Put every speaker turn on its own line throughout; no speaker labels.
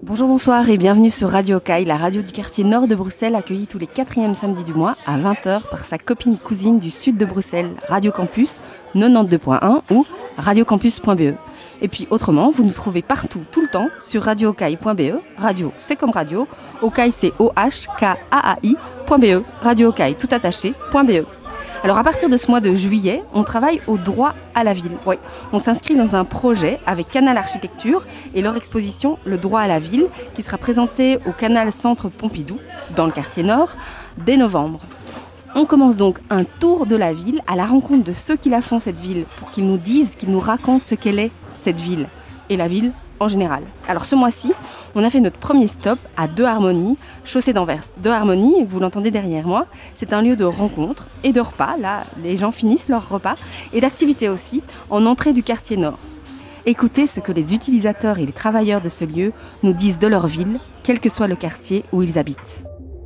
Bonjour, bonsoir et bienvenue sur Radio Caille, la radio du quartier nord de Bruxelles, accueillie tous les 4e samedis du mois à 20h par sa copine cousine du sud de Bruxelles, Radio Campus 92.1 ou radiocampus.be. Et puis autrement, vous nous trouvez partout, tout le temps, sur radiocaille.be. Radio, c'est comme radio. Ocaille, c'est OHKAAI.be. Radio Ocaille, tout attaché.be. Alors à partir de ce mois de juillet, on travaille au droit à la ville. Oui, on s'inscrit dans un projet avec Canal Architecture et leur exposition Le droit à la ville qui sera présentée au Canal Centre Pompidou, dans le quartier nord, dès novembre. On commence donc un tour de la ville à la rencontre de ceux qui la font, cette ville, pour qu'ils nous disent, qu'ils nous racontent ce qu'elle est, cette ville, et la ville en général. Alors ce mois-ci, on a fait notre premier stop à Deux Harmonies, chaussée d'Anvers. Deux Harmonies, vous l'entendez derrière moi, c'est un lieu de rencontre et de repas. Là, les gens finissent leur repas et d'activités aussi en entrée du quartier nord. Écoutez ce que les utilisateurs et les travailleurs de ce lieu nous disent de leur ville, quel que soit le quartier où ils habitent.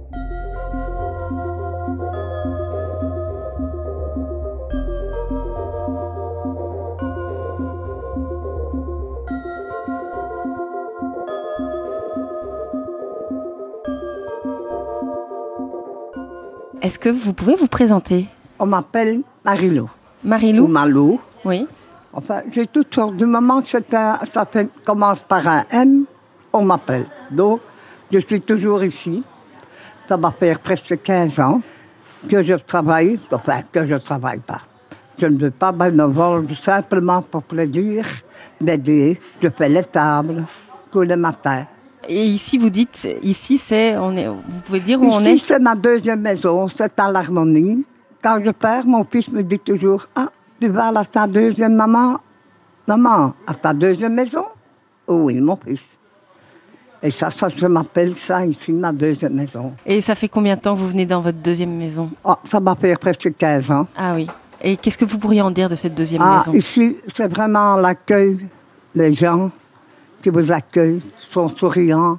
Est-ce que vous pouvez vous présenter ?
On m'appelle Marilou.
Marilou ?
Ou Malou.
Oui.
Enfin, j'ai toutes sortes. Du moment que commence par un M, on m'appelle. Donc, je suis toujours ici. Ça va faire presque 15 ans que je travaille. Enfin, que je travaille pas. Je ne veux pas bénévole, simplement pour plaisir d'aider. Je fais les tables tous les matins.
Et ici, vous dites, ici, vous pouvez dire où
ici,
on est ?
C'est ma deuxième maison, c'est à l'Harmonie. Quand je pars, mon fils me dit toujours, « Ah, tu vas à ta deuxième maman, à ta deuxième maison ?» Oui, mon fils. Et ça, je m'appelle ça ici, ma deuxième maison.
Et ça fait combien de temps que vous venez dans votre deuxième maison ?
Oh, ça va faire presque 15 ans.
Ah oui. Et qu'est-ce que vous pourriez en dire de cette deuxième maison ?
Ici, c'est vraiment l'accueil, les gens qui vous accueillent, qui sont souriants,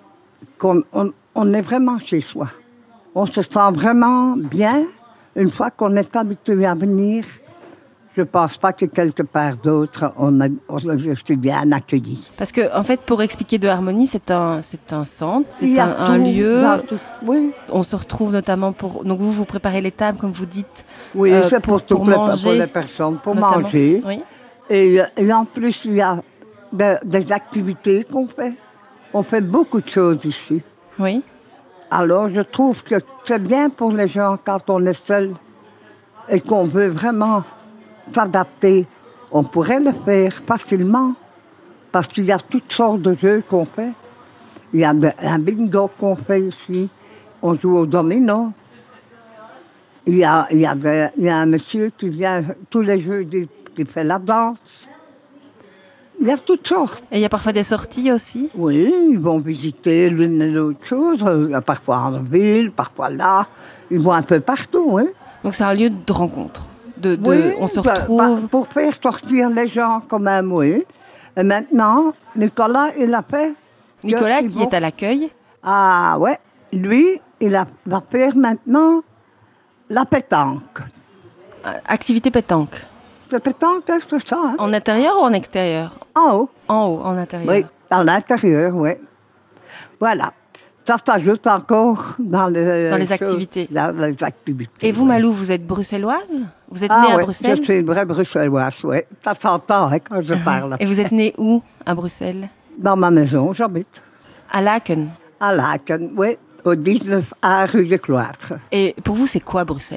on est vraiment chez soi. On se sent vraiment bien une fois qu'on est habitué à venir. Je ne pense pas que quelque part d'autre, on est bien accueilli.
Parce que, en fait, pour expliquer Deux Harmonies, c'est un centre, c'est un lieu.
Oui.
On se retrouve notamment pour. Donc vous préparez les tables, comme vous dites.
Oui, c'est pour manger, les personnes, pour notamment manger.
Oui.
Et en plus, il y a des activités qu'on fait. On fait beaucoup de choses ici.
Oui.
Alors, je trouve que c'est bien pour les gens quand on est seul et qu'on veut vraiment s'adapter. On pourrait le faire facilement parce qu'il y a toutes sortes de jeux qu'on fait. Il y a un bingo qu'on fait ici. On joue au domino. Il y a un monsieur qui vient tous les jeudis qui fait la danse. Il y a toutes sortes.
Et il y a parfois des sorties aussi ?
Oui, ils vont visiter l'une et l'autre chose. Parfois en ville, parfois là. Ils vont un peu partout. Hein.
Donc c'est un lieu de rencontre.
Oui,
on se retrouve.
Pour faire sortir les gens quand même, oui. Et maintenant, Nicolas, il a fait...
Nicolas qui est à l'accueil.
Ah ouais, lui, va faire maintenant la pétanque.
Activité pétanque.
C'est pétanque, c'est ça. Hein?
En intérieur ou en extérieur ?
En haut.
En haut, en intérieur.
Oui, à l'intérieur, oui. Voilà. Ça s'ajoute encore dans les
activités.
Dans les activités.
Et vous, Malou, vous êtes bruxelloise ? Vous êtes née à Bruxelles ?
Je suis une vraie bruxelloise, oui. Ça s'entend quand je parle.
Et vous êtes née où, à Bruxelles ?
Dans ma maison, j'habite.
À Laken ?
À Laken, oui. Au 19A rue du Cloître.
Et pour vous, c'est quoi Bruxelles ?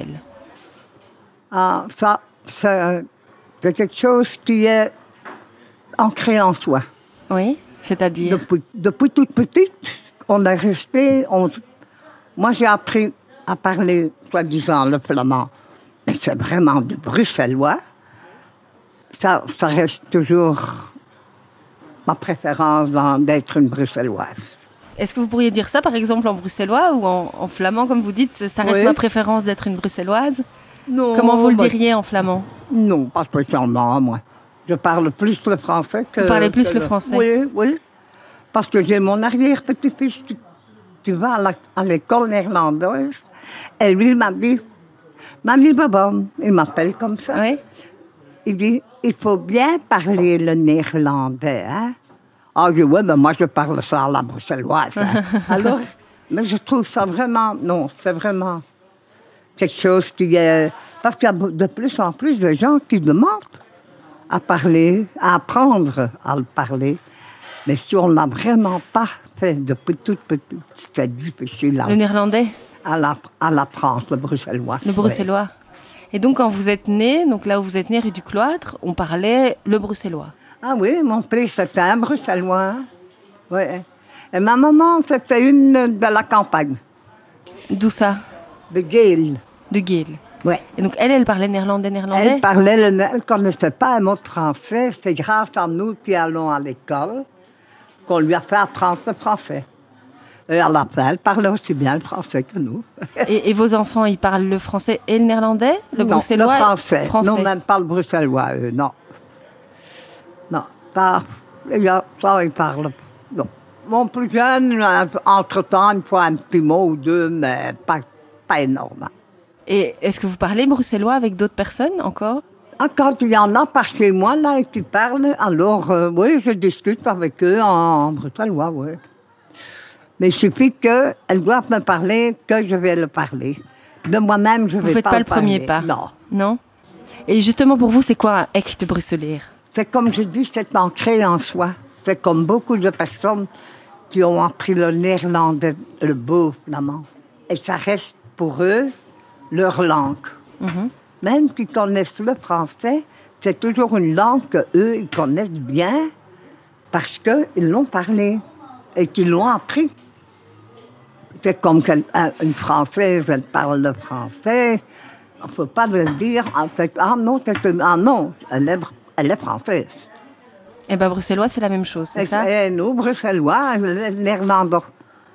Ah, ça, c'est quelque chose qui est ancré en soi.
Oui, c'est-à-dire ?
Depuis toute petite, on est resté... Moi, j'ai appris à parler, soi-disant, le flamand. Mais c'est vraiment du bruxellois. Ça reste toujours ma préférence d'être une bruxelloise.
Est-ce que vous pourriez dire ça, par exemple, en bruxellois ou en flamand, comme vous dites ? Ça reste ma préférence d'être une bruxelloise ?
Non.
Comment vous le diriez en flamand ?
Non, pas spécialement, moi. Je parle plus le français que...
Vous parlez plus le français ?
Oui. Parce que j'ai mon arrière-petit-fils qui va à l'école néerlandaise. Et lui, il m'a dit, Mamie Bobom, il m'appelle comme ça.
Oui.
Il dit, il faut bien parler le néerlandais, hein? Ah, je dis, ouais, mais moi, je parle ça à la bruxelloise. Hein. Alors, mais je trouve ça vraiment, non, c'est vraiment quelque chose qui est... Parce qu'il y a de plus en plus de gens qui demandent à parler, à apprendre à le parler. Mais si on n'a vraiment pas fait depuis toute petite, c'est difficile
Le néerlandais?
à l'apprendre, le bruxellois.
Le bruxellois. Oui. Et donc, quand vous êtes né, donc là où vous êtes né, rue du Cloître, on parlait le bruxellois.
Ah oui, mon père, c'était un bruxellois. Oui. Et ma maman, c'était une de la campagne.
D'où ça?
De Geel.
De Geel.
Oui.
Et donc, elle parlait néerlandais?
Elle ne connaissait pas un mot de français. C'est grâce à nous qui allons à l'école qu'on lui a fait apprendre le français. Et à la fin, elle parlait aussi bien le français que nous.
Et vos enfants, ils parlent le français et le néerlandais? Le bruxellois?
Le français. Non, même pas le bruxellois, non. Non, ça, ils parlent. Non. Mon plus jeune, entre-temps, il faut un petit mot ou deux, mais pas énorme.
Et est-ce que vous parlez bruxellois avec d'autres personnes encore?
Quand il y en a par chez moi, là, et qui parlent, alors, oui, je discute avec eux en bruxellois, oui. Mais il suffit qu'elles doivent me parler, que je vais le parler. De moi-même, je ne vais pas le parler.
Vous ne faites pas le premier pas?
Non.
Non? Et justement, pour vous, c'est quoi un echt bruxelier?
C'est comme je dis, c'est ancré en soi. C'est comme beaucoup de personnes qui ont appris le néerlandais, le beau flamand. Et ça reste pour eux leur langue. Mm-hmm. Même s'ils connaissent le français, c'est toujours une langue qu'eux, ils connaissent bien parce qu'ils l'ont parlé et qu'ils l'ont appris. C'est comme une Française, elle parle le français. On ne peut pas le dire. Ah non, elle est française.
Eh bien, bruxellois, c'est la même chose, c'est ça?
Et nous, bruxellois, les néerlandophones,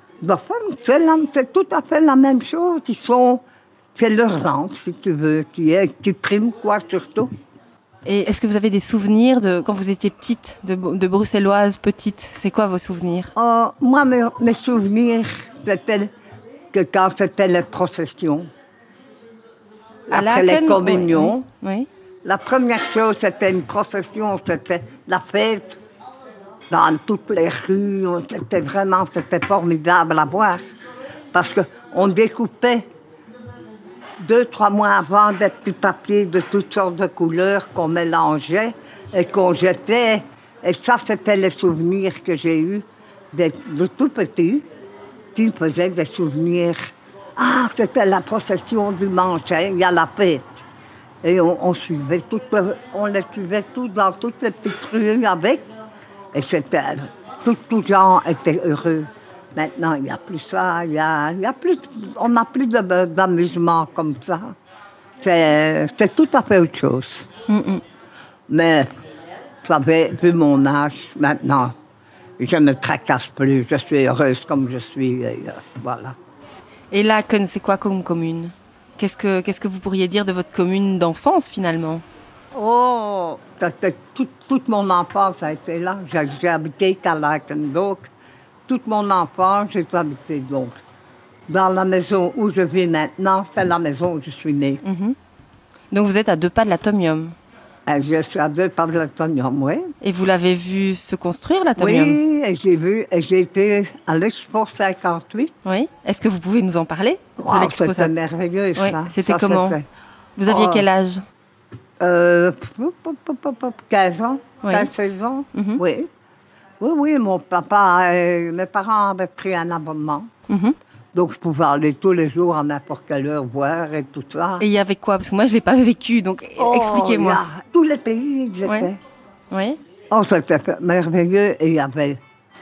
c'est tout à fait la même chose. C'est leur langue, si tu veux, qui prime, quoi, surtout.
Et est-ce que vous avez des souvenirs de quand vous étiez petite, de bruxelloise petite? C'est quoi vos souvenirs?
Moi, mes souvenirs, c'était que quand c'était les processions, après les communions,
oui.
La première chose, c'était une procession, c'était la fête dans toutes les rues. C'était formidable à voir. Parce qu'on découpait 2-3 mois avant des petits papiers de toutes sortes de couleurs qu'on mélangeait et qu'on jetait. Et ça, c'était les souvenirs que j'ai eus de tout petit, qui faisaient des souvenirs. Ah, c'était la procession dimanche, hein, il y a la fête. Et on les suivait tous dans toutes les petites rues avec. Et tout gens étaient heureux. Maintenant, il n'y a plus ça, on n'a plus d'amusement comme ça. C'est tout à fait autre chose. Mm-mm. Mais, vous savez, vu mon âge, maintenant, je ne me tracasse plus. Je suis heureuse comme je suis. Voilà.
Et Laken, c'est quoi comme commune? Qu'est-ce que vous pourriez dire de votre commune d'enfance, finalement?
Oh, toute mon enfance a été là. J'ai habité qu'à Laken, donc toute mon enfance, j'ai habité donc. Dans la maison où je vis maintenant, c'est la maison où je suis née. Mm-hmm.
Donc vous êtes à 2 pas de l'atomium?
Je suis à 2 pas de l'atomium, oui.
Et vous l'avez vu se construire, l'atomium?
Oui, et j'ai été à l'Expo 58.
Oui. Est-ce que vous pouvez nous en parler?
Wow, c'était merveilleux,
oui.
ça.
C'était comment? Vous aviez quel âge?
15 ans,
oui.
15-16 ans, mm-hmm. Oui. Oui, mes parents avaient pris un abonnement. Mm-hmm. Donc, je pouvais aller tous les jours à n'importe quelle heure voir et tout ça.
Et il y avait quoi? Parce que moi, je ne l'ai pas vécu, donc expliquez-moi.
Tous les pays, ils étaient.
Oui. Oui.
Oh, c'était merveilleux. Et il y avait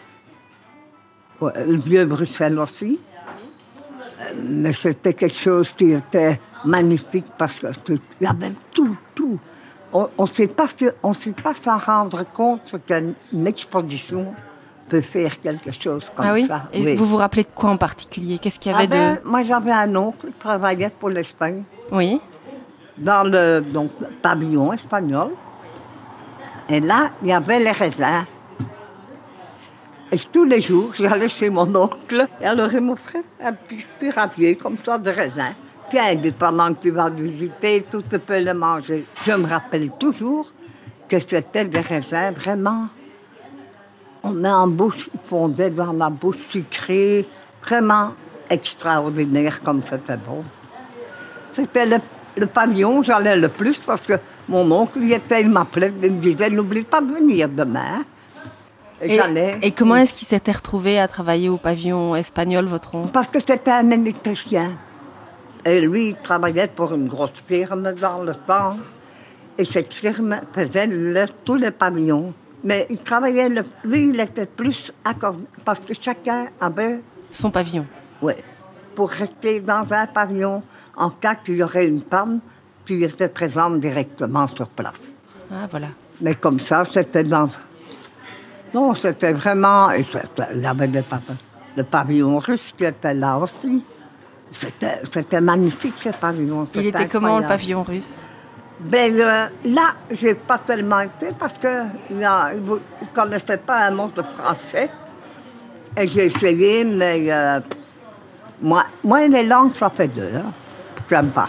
le vieux Bruxelles aussi. Mais c'était quelque chose qui était magnifique parce qu'il y avait tout. On ne sait pas s'en rendre compte qu'une exposition peut faire quelque chose comme ça.
Et oui. Vous vous rappelez de quoi en particulier? Qu'est-ce qu'il y avait de...
Moi, j'avais un oncle qui travaillait pour l'Espagne. Oui. Dans le pavillon espagnol. Et là, il y avait les raisins. Et tous les jours, j'allais chez mon oncle. Et alors, il m'offrait un petit ravier comme ça de raisins. Tiens, pendant que tu vas visiter, tu peux le manger. Je me rappelle toujours que c'était des raisins vraiment On met en bouche, ils fondaient dans la bouche sucrée, vraiment extraordinaire comme c'était bon. C'était le pavillon, j'allais le plus parce que mon oncle, il m'appelait, il me disait, n'oublie pas de venir demain.
Et comment est-ce qu'il s'était retrouvé à travailler au pavillon espagnol, votre oncle?
Parce que c'était un électricien. Et lui, il travaillait pour une grosse firme dans le temps. Et cette firme faisait tous les pavillons. Mais il travaillait, lui, il était plus accordé, parce que chacun avait...
Son pavillon.
Oui. Pour rester dans un pavillon, en cas qu'il y aurait une panne, tu étais présente directement sur place.
Ah, voilà.
Mais comme ça, c'était dans... Non, c'était vraiment... Il y avait le pavillon russe qui était là aussi. C'était magnifique, ce pavillon.
Il était comment, le pavillon russe?
Ben, là, j'ai pas tellement été parce que ne connaissait pas un mot de français. Et j'ai essayé, mais moi, les langues, ça fait deux. Hein. J'aime pas.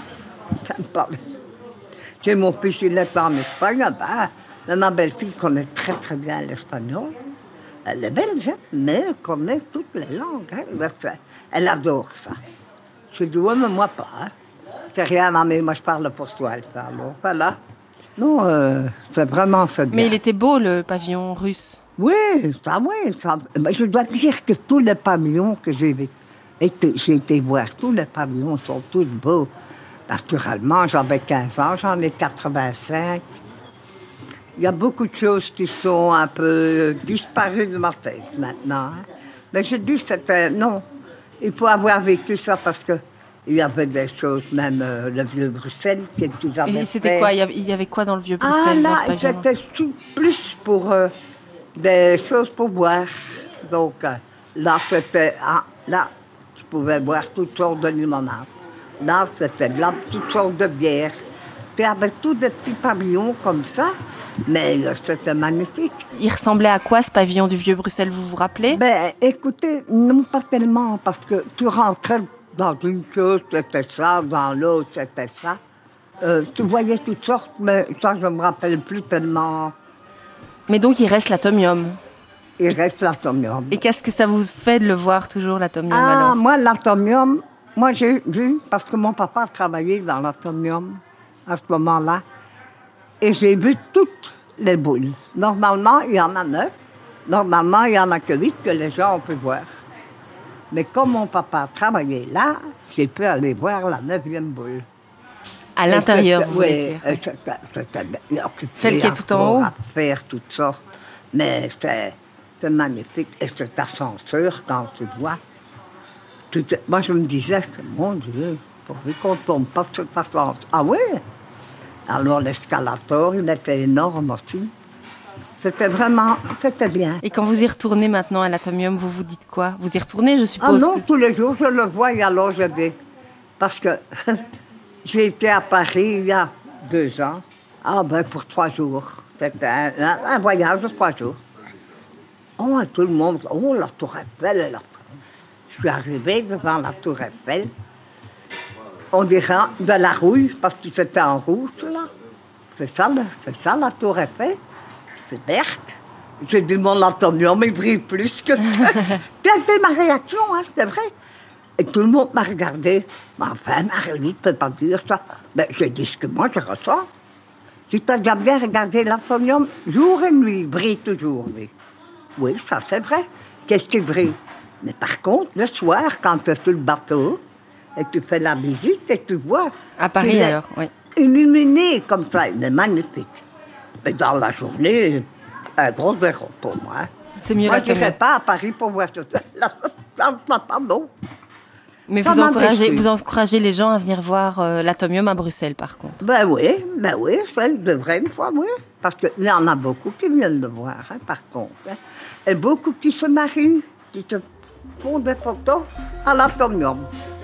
J'ai mon fils, il est en Espagne. Ben, ma belle-fille connaît très, très bien l'espagnol. Elle est belge, mais elle connaît toutes les langues. Hein. Elle adore ça. Je dis, ouais, mais moi pas. Hein. C'est rien, mais moi je parle pour toi. Alors, voilà. Non, c'est vraiment ça.
Mais il était beau, le pavillon russe.
Oui, ça. Mais je dois dire que tous les pavillons que j'ai été voir, tous les pavillons sont tous beaux. Naturellement, j'avais 15 ans, j'en ai 85. Il y a beaucoup de choses qui sont un peu disparues de ma tête maintenant. Hein. Mais je dis, non, il faut avoir vécu ça parce que il y avait des choses, même le vieux Bruxelles, qu'ils avaient fait.
Et c'était quoi? Il y avait quoi dans le vieux Bruxelles?
Ah là, c'était plus pour des choses pour boire. Donc là, c'était... là, tu pouvais boire toutes sortes de limonades. Là, c'était toutes sortes de bières. Tu avais tous des petits pavillons comme ça, mais c'était magnifique.
Il ressemblait à quoi, ce pavillon du vieux Bruxelles, vous vous rappelez?
Ben, écoutez, non pas tellement, parce que tu rentrais dans une chose, c'était ça, dans l'autre, c'était ça. Tu voyais toutes sortes, mais ça, je ne me rappelle plus tellement.
Mais donc, il reste l'atomium.
Il reste l'atomium.
Et qu'est-ce que ça vous fait de le voir toujours, l'atomium,
alors?
Moi,
l'atomium, j'ai vu, parce que mon papa travaillait dans l'atomium à ce moment-là, et j'ai vu toutes les boules. Normalement, il y en a 9. Normalement, il n'y en a que 8 que les gens ont pu voir. Mais comme mon papa travaillait là, j'ai pu aller voir la 9e boule.
À l'intérieur, vous voulez dire?
C'était
celle qui est tout en haut?
À faire toutes sortes. Mais c'était magnifique. Et cet ascenseur, quand tu vois... moi, je me disais, mon Dieu, pourvu qu'on ne tombe pas sur cet ascenseur. Ah oui? Alors, l'escalator, il était énorme aussi. C'était bien.
Et quand vous y retournez maintenant à l'atomium, vous vous dites quoi? Vous y retournez, je suppose?
Ah non, tous les jours, je le vois et alors je vais. Parce que j'ai été à Paris il y a 2 ans. Ah ben, pour 3 jours. C'était un voyage de 3 jours. Oh, tout le monde, oh, la Tour Eiffel. Je suis arrivée devant la Tour Eiffel. On dirait de la rouille, parce que c'était en rouge, là. C'est ça la Tour Eiffel. C'est verte. J'ai dit, mon atomium, il brille plus que ça. C'était ma réaction, hein, c'était vrai. Et tout le monde m'a regardé. Mais enfin, Marie-Louise ne peut pas dire ça. Mais j'ai dit ce que moi, je ressens. Si tu as déjà bien regardé l'atomium, jour et nuit, il brille toujours, lui. Oui, ça, c'est vrai. Qu'est-ce qui brille? Mais par contre, le soir, quand tu es sur le bateau, et tu fais la visite, et tu vois...
À Paris, alors, oui.
Illuminé comme ça, il est magnifique. Mais dans la journée, un gros zéro pour moi.
C'est mieux
moi,
l'atomium.
Je n'irai pas à Paris pour voir ce pardon.
Mais vous encouragez les gens à venir voir l'atomium à Bruxelles, par contre.
Ben oui, ça devrait une fois, oui. Parce qu'il y en a beaucoup qui viennent le voir, hein, par contre. Hein. Et beaucoup qui se marient, qui se font des photos à l'atomium.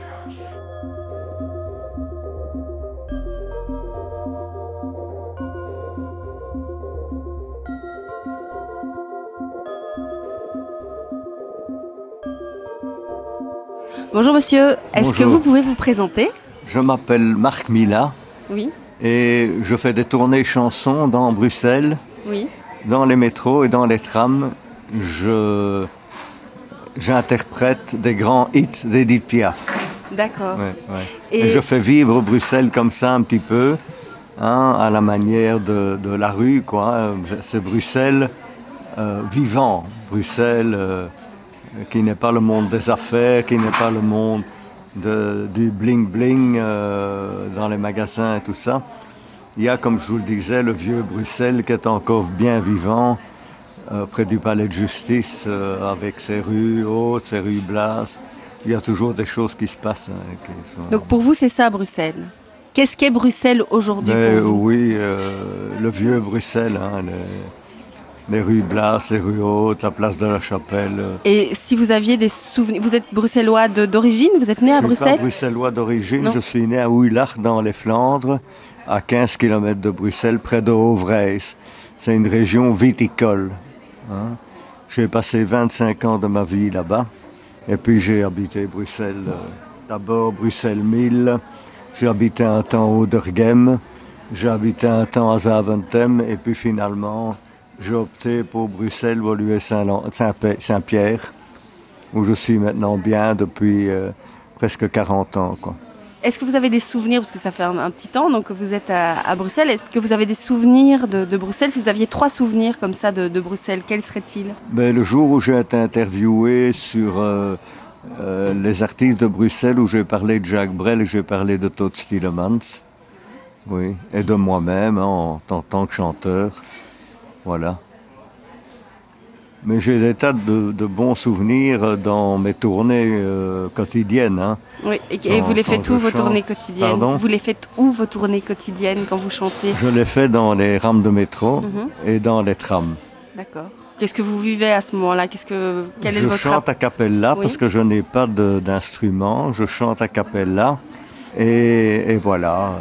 Bonjour monsieur, est-ce que vous pouvez vous présenter?
Je m'appelle Marc Mila.
Oui.
Et je fais des tournées chansons dans Bruxelles,
oui.
dans les métros et dans les trams. j'interprète des grands hits d'Edith Piaf.
D'accord.
Ouais, ouais. Et je fais vivre Bruxelles comme ça un petit peu, hein, à la manière de la rue, quoi. C'est Bruxelles vivant, Bruxelles qui n'est pas le monde des affaires, qui n'est pas le monde du bling-bling dans les magasins et tout ça. Il y a, comme je vous le disais, le vieux Bruxelles qui est encore bien vivant près du palais de justice, avec ses rues hautes, ses rues basses. Il y a toujours des choses qui se passent. Hein, qui sont...
Donc pour vous, c'est ça Bruxelles. Qu'est-ce qu'est Bruxelles aujourd'hui pour vous?
Oui, le vieux Bruxelles, hein, les rues Blas, les rues hautes, la place de la Chapelle.
Et si vous aviez des souvenirs, vous êtes bruxellois d'origine, vous êtes né à Bruxelles?
Je ne suis pas bruxellois d'origine, je suis né à Ouillach dans les Flandres, à 15 km de Bruxelles, près de Overijse. C'est une région viticole. Hein. J'ai passé 25 ans de ma vie là-bas. Et puis j'ai habité Bruxelles, d'abord Bruxelles-Mille, j'ai habité un temps à Oudergem, j'ai habité un temps à Zaventem, et puis finalement j'ai opté pour Bruxelles, Woluwe, Saint-Pierre, où je suis maintenant bien depuis presque 40 ans, quoi.
Est-ce que vous avez des souvenirs, parce que ça fait un petit temps donc, que vous êtes à Bruxelles, est-ce que vous avez des souvenirs de Bruxelles? Si vous aviez 3 souvenirs comme ça de Bruxelles, quels seraient-ils?
Le jour où j'ai été interviewé sur les artistes de Bruxelles, où j'ai parlé de Jacques Brel et j'ai parlé de Todd Stielemans, oui, et de moi-même hein, en tant que chanteur, voilà. Mais j'ai des tas de bons souvenirs dans mes tournées quotidiennes. Hein.
Oui, et vous les faites où vos tournées quotidiennes?
Pardon?
Vous les faites où vos tournées quotidiennes quand vous chantez?
Je les fais dans les rames de métro et dans les trams.
D'accord. Qu'est-ce que vous vivez à ce moment-là? Quel est votre...
Je chante a cappella
oui.
Parce que je n'ai pas d'instrument. Je chante a cappella et voilà.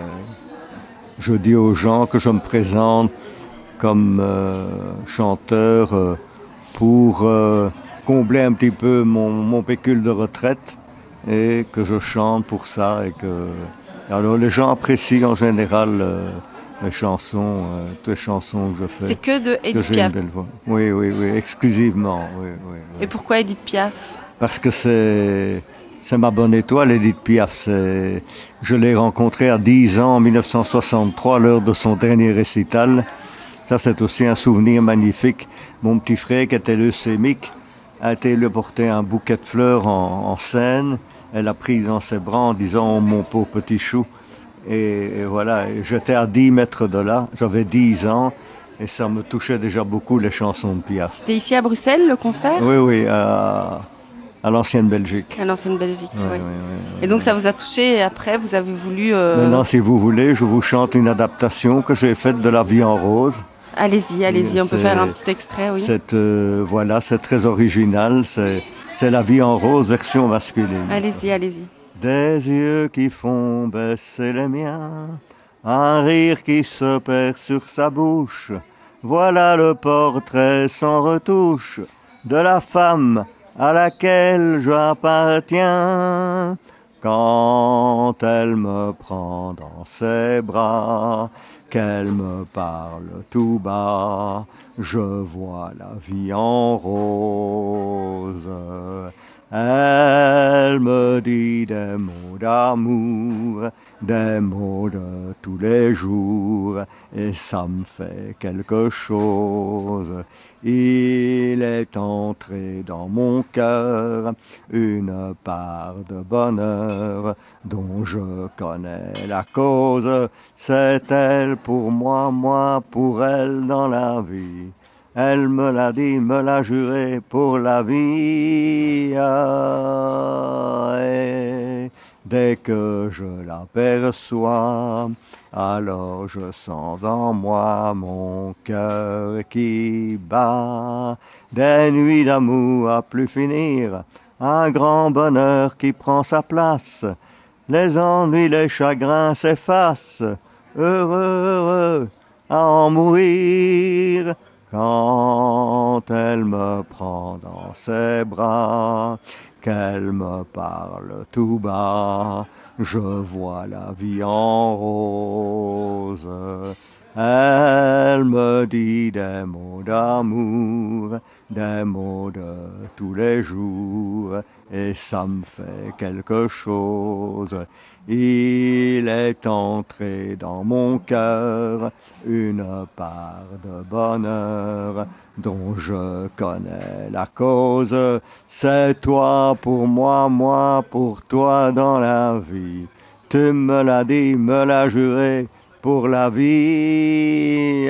Je dis aux gens que je me présente comme chanteur pour combler un petit peu mon pécule de retraite et que je chante pour ça. Alors les gens apprécient en général mes chansons, toutes les chansons que je fais.
C'est que de Edith
j'ai
Piaf?
une belle voix. Oui, exclusivement. Oui.
Et pourquoi Edith Piaf?
Parce que c'est ma bonne étoile, Edith Piaf. Je l'ai rencontrée à 10 ans, en 1963, lors de son dernier récital. Ça, c'est aussi un souvenir magnifique. Mon petit frère, qui était leucémique, a été lui porter un bouquet de fleurs en scène. Elle a pris dans ses bras en disant « Mon pauvre petit chou ». Et voilà, j'étais à 10 mètres de là, j'avais 10 ans. Et ça me touchait déjà beaucoup, les chansons de Piaf.
C'était ici à Bruxelles, le concert?
Oui, à l'ancienne Belgique.
À l'ancienne Belgique, oui.
Oui.
Et donc ça vous a touché et après vous avez voulu...
Maintenant, si vous voulez, je vous chante une adaptation que j'ai faite de La vie en rose.
Allez-y, on peut faire un petit extrait, oui.
C'est très original, c'est La vie en rose, version masculine.
Allez-y.
Des yeux qui font baisser les miens, un rire qui se perd sur sa bouche, voilà le portrait sans retouche de la femme à laquelle j'appartiens. Quand elle me prend dans ses bras, qu'elle me parle tout bas, je vois la vie en rose. Elle me dit des mots d'amour, des mots de tous les jours, et ça me fait quelque chose. Il est entré dans mon cœur une part de bonheur dont je connais la cause. C'est elle pour moi, moi pour elle dans la vie. Elle me l'a dit, me l'a juré pour la vie. Et dès que je l'aperçois, alors je sens en moi mon cœur qui bat. Des nuits d'amour à plus finir, un grand bonheur qui prend sa place. Les ennuis, les chagrins s'effacent, heureux à en mourir. Quand elle me prend dans ses bras, qu'elle me parle tout bas, je vois la vie en rose. Elle Elle me dit des mots d'amour, des mots de tous les jours, et ça me fait quelque chose. Il est entré dans mon cœur une part de bonheur dont je connais la cause. C'est toi pour moi, moi pour toi dans la vie. Tu me l'as dit, me l'as juré pour la vie.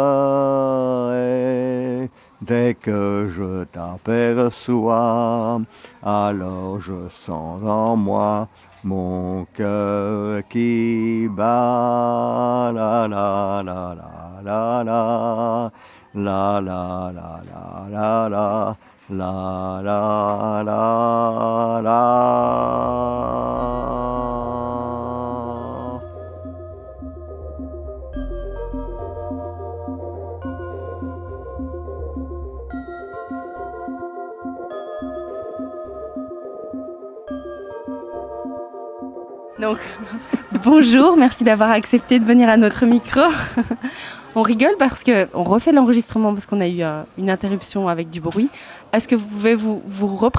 Et dès que je t'aperçois, alors je sens en moi mon cœur qui bat. La la la la la la. La la la la la la la la la la.
Donc, bonjour, merci d'avoir accepté de venir à notre micro. On rigole parce qu'on refait l'enregistrement parce qu'on a eu une interruption avec du bruit. Est-ce que vous pouvez vous représenter ?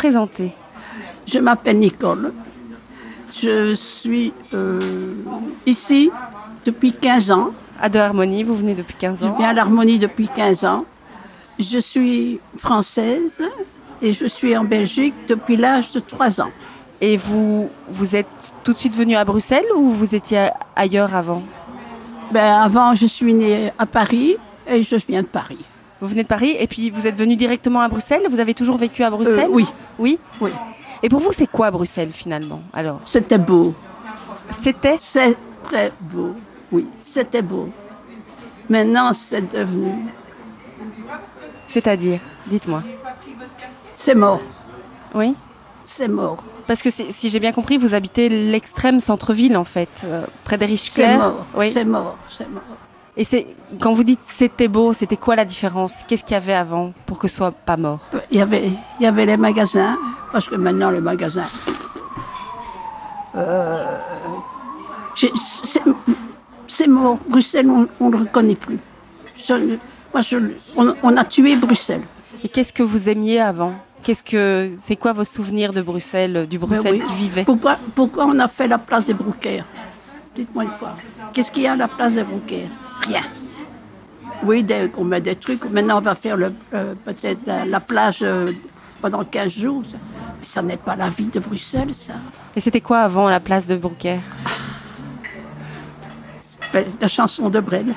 Je m'appelle Nicole. Je suis ici depuis 15 ans.
À De Harmonie, vous venez depuis 15 ans ?
Je viens à l'Harmonie depuis 15 ans. Je suis française et je suis en Belgique depuis l'âge de 3 ans.
Et vous êtes tout de suite venu à Bruxelles ou vous étiez ailleurs avant ?
Avant, je suis née à Paris et je viens de Paris.
Vous venez de Paris et puis vous êtes venu directement à Bruxelles ? Vous avez toujours vécu à Bruxelles ?
Oui.
Oui.
Oui.
Et pour vous, c'est quoi Bruxelles finalement alors ?
C'était beau.
C'était ?
C'était beau, oui, c'était beau. Maintenant, c'est devenu...
C'est-à-dire ? Dites-moi.
C'est mort.
Oui ?
C'est mort.
Parce que si j'ai bien compris, vous habitez l'extrême centre-ville en fait, près des Riches-Clair.
C'est mort,
oui.
C'est mort, c'est mort.
Et quand vous dites c'était beau, c'était quoi la différence ? Qu'est-ce qu'il y avait avant pour que ce soit pas mort ?
Il y avait les magasins, parce que maintenant les magasins... c'est mort. Bruxelles, on ne le reconnaît plus. On a tué Bruxelles.
Et qu'est-ce que vous aimiez avant ? C'est quoi vos souvenirs de Bruxelles, du Bruxelles qui vivait ?
Pourquoi on a fait la place des Broukers ? Dites-moi une fois. Qu'est-ce qu'il y a à la place des Broukers ? Rien. Oui, on met des trucs. Maintenant, on va faire peut-être la plage pendant 15 jours. Mais ça n'est pas la vie de Bruxelles, ça.
Et c'était quoi avant la place de Broukers ?
La chanson de Brel.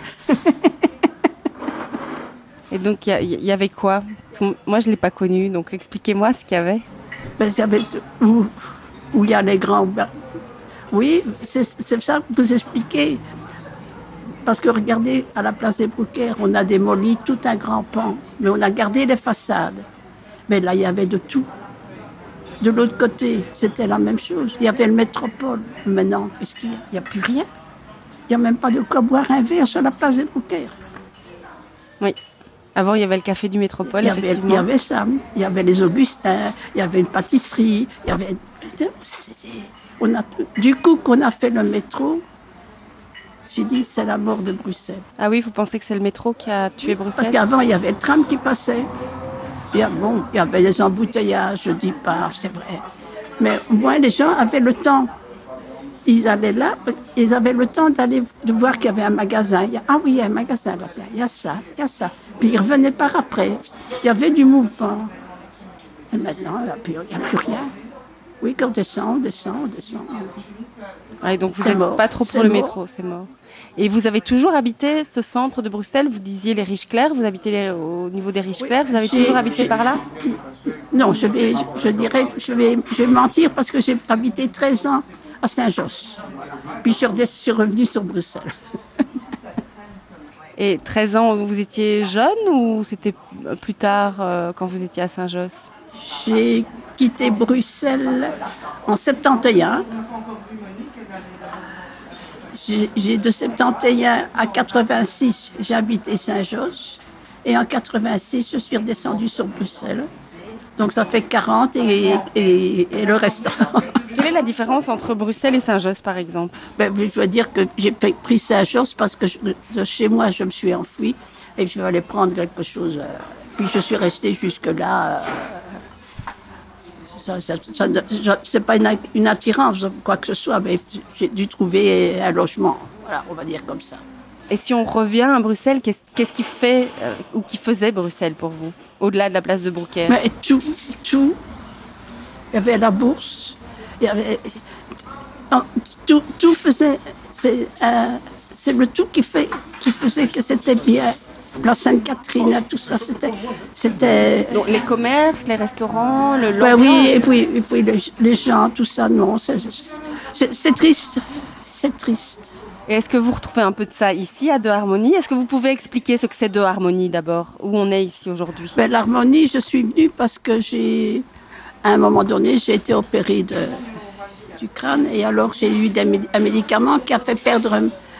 Et donc, il y avait quoi ? Moi, je ne l'ai pas connu, donc expliquez-moi ce qu'il y avait.
Il y avait où il y a les grands... Oui, c'est ça que vous expliquez. Parce que regardez, à la place des Broukers, on a démoli tout un grand pan, mais on a gardé les façades. Mais là, il y avait de tout. De l'autre côté, c'était la même chose. Il y avait le métropole. Maintenant, qu'est-ce qu'il y a ? Il n'y a plus rien. Il n'y a même pas de quoi boire un verre sur la place des Broukers.
Oui. Avant, il y avait le café du Métropole, effectivement.
Il y avait ça. Il y avait les Augustins, il y avait une pâtisserie, il y avait... Du coup, qu'on a fait le métro, j'ai dit, c'est la mort de Bruxelles.
Ah oui, vous pensez que c'est le métro qui a tué Bruxelles ?
Parce qu'avant, il y avait le tram qui passait. Il y avait les embouteillages, je dis pas, c'est vrai. Mais au moins, les gens avaient le temps. Ils allaient là, ils avaient le temps de voir qu'il y avait un magasin. Ah oui, il y a un magasin là, il y a ça, il y a ça. Puis ils revenaient par après. Il y avait du mouvement. Et maintenant, il n'y a plus rien. Oui, quand on descend.
Ouais, donc vous n'êtes pas trop pour le métro, c'est mort. Et vous avez toujours habité ce centre de Bruxelles ? Vous disiez les Riches-Clair, vous habitez au niveau des Riches-Clair, vous avez toujours habité par là ?
Non, je vais mentir parce que j'ai habité 13 ans à Saint-Josse. Puis je suis revenue sur Bruxelles.
Et 13 ans, vous étiez jeune ou c'était plus tard quand vous étiez à Saint-Josse ?
J'ai quitté Bruxelles en 71. J'ai de 71 à 86, j'ai habité Saint-Josse. Et en 86, je suis redescendue sur Bruxelles. Donc ça fait 40 et le restant.
Quelle est la différence entre Bruxelles et Saint-Josse, par exemple ?
Je veux dire que j'ai pris Saint-Josse parce que de chez moi, je me suis enfouie. et je vais aller prendre quelque chose. Puis je suis restée jusque-là. C'est pas une attirance, quoi que ce soit, mais j'ai dû trouver un logement. Voilà, on va dire comme ça.
Et si on revient à Bruxelles, qu'est-ce qui fait ou qui faisait Bruxelles pour vous, au-delà de la place de Brouckère?
Mais tout. Il y avait la bourse, il y avait... Tout faisait... C'est le tout qui faisait que c'était bien. La Sainte-Catherine, tout ça, c'était...
Donc, les commerces, les restaurants,
Ben oui, et puis les gens, tout ça, non, c'est triste. C'est triste.
Et est-ce que vous retrouvez un peu de ça ici, à De Harmonie? Est-ce que vous pouvez expliquer ce que c'est De Harmonie, d'abord, où on est ici aujourd'hui?
Ben, l'harmonie, je suis venue parce que à un moment donné, j'ai été opérée du crâne, et alors j'ai eu un médicament qui a fait perdre